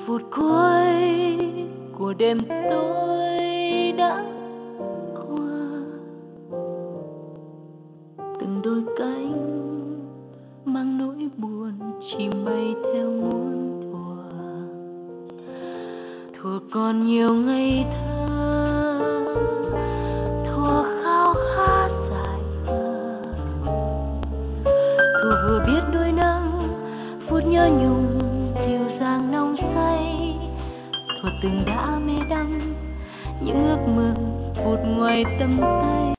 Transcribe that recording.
phút cuối của đêm tối đã qua, từng đôi cánh mang nỗi buồn chỉ bay theo muôn thuở còn nhiều ngây thơ, thuở khao khát dài khờ, thuở vừa biết đôi nắng phút nhớ nhung dịu dàng nồng say, thuở từng đã mê đắm những ước mơ vụt ngoài tầm tay.